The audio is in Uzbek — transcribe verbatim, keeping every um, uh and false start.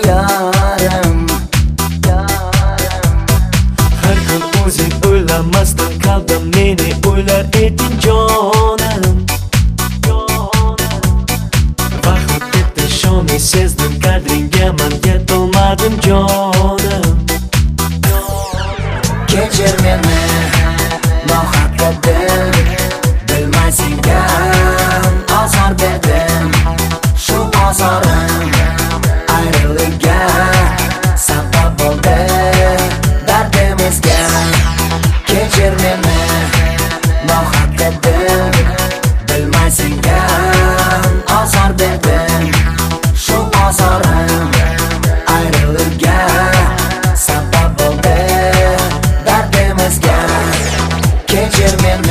yarim. Har kun o'zing o'ylamasdan qalbim meni o'ylar eding jonim. Vaqt ketdi shoni sezdim qadringga man yetolmadim jonim. Kechir meni nohaqqa dil, bilmaysingan azor berdim. Shu azorim ayriliqqa sabab bo'ldi dardimizga. Kechir meni nohaqqa dil, bilmaysingan azor berdim. Shu azorim ayriliqqa sabab bo'ldi dardimizga. Kechir meni